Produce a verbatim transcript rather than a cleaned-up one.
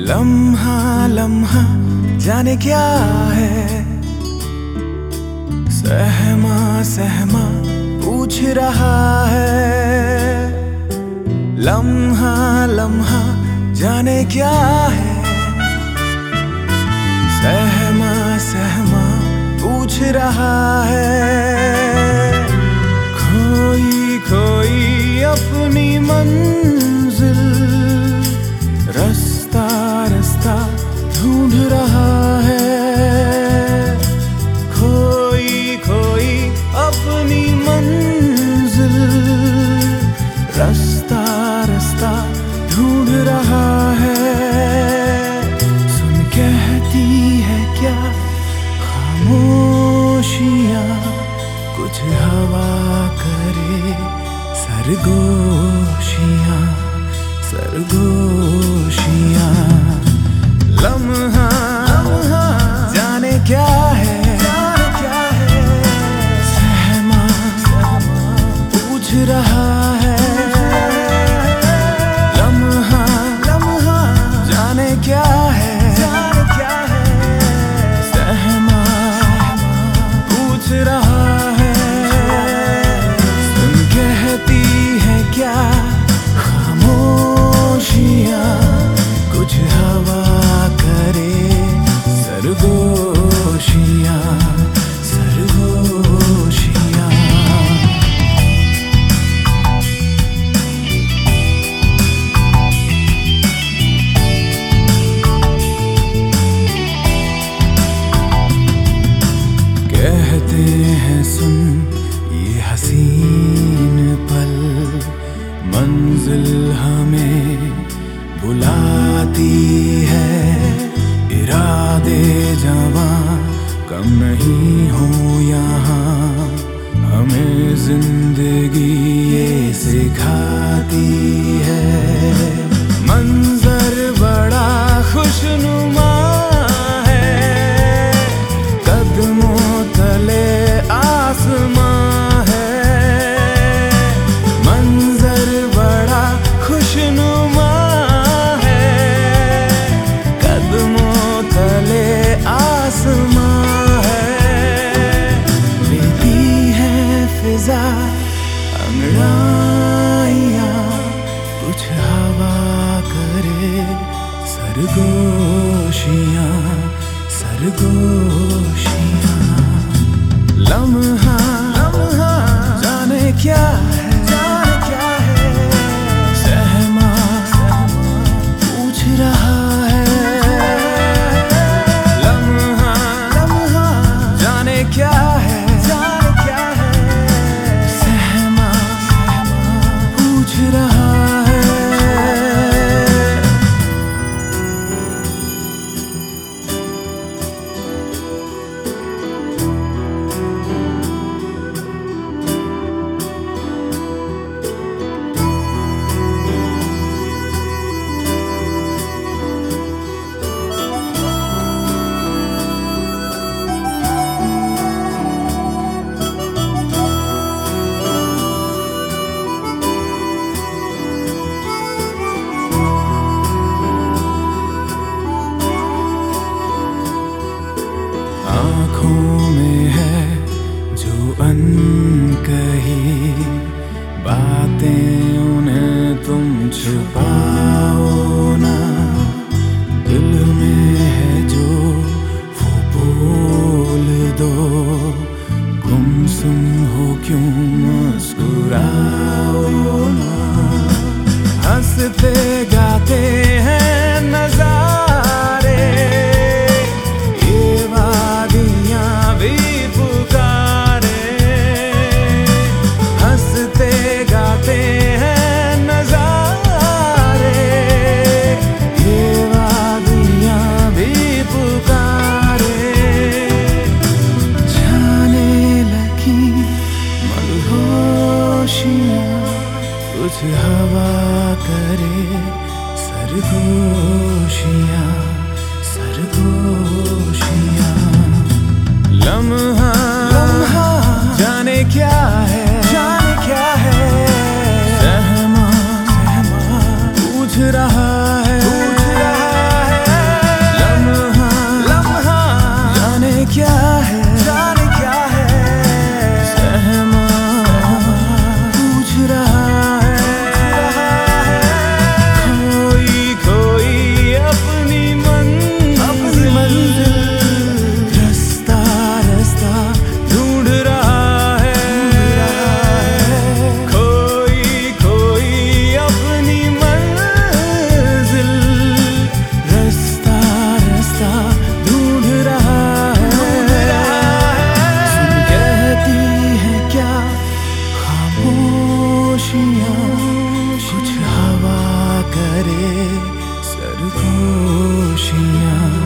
लम्हा लम्हा जाने क्या है, सहमा सहमा पूछ रहा है। लम्हा लम्हा जाने क्या है, सहमा सहमा पूछ रहा है। खोई खोई अपनी मंजिल, रास्ता रास्ता ढूंढ रहा है। खोई खोई अपनी मंजिल, रास्ता रास्ता ढूंढ रहा है। सुन कहती है क्या खामोशियाँ, कुछ हवा करे सरगोशियाँ सरगोशियाँ। लम्हा लम्हा जाने क्या है, क्या है, सहमा सहमा पूछ रहा है। लम्हा लम्हा जाने क्या है, क्या है, सहमा पूछ रहा है। सुन कहती है क्या खामोशियाँ, कुछ हवा करे सरगोशियाँ सरगोशियाँ। कहते हैं सुन ये हसीन पल, मंजिल हमें बुलाती है। इरादे जवां कम नहीं हो यहाँ, हमें जिंदगी ये सिखाती है। मंजर बड़ा खुशनुमा है, कदमों तले आसमां है। मंजर बड़ा खुशनुमा है, कदमों तले आसमां है। लेती है फिजा अंगड़ाइयाँ, कुछ हवा करे सरगोशियाँ सरगोशियाँ। लम्हा लम्हा जाने क्या है, जाने क्या है, सहमा सहमा पूछ रहा है। लम्हा लम्हा जाने क्या है, जाने क्या है, सहमा सहमा पूछ रहा है। आँखों में है जो अनकही बातें, उन्हें तुम छुपाओ ना। दिल में है जो वो बोल दो, गुमसुम हो क्यों मुस्कुराओ ना। हंसते गाते हैं नजारे, भी पुकारे। हंसते गाते हैं नजारे, ये वादियाँ भी पुकारे। जाने लगी मदहोशियाँ, कुछ हवा करे सरगोशियाँ सरगोशियाँ। लम्हा लम्हा जाने क्या है, जाने क्या है, सहमा सहमा पूछ रहा है, पूछ रहा है। कुछ हवा करे सरगोशियाँ।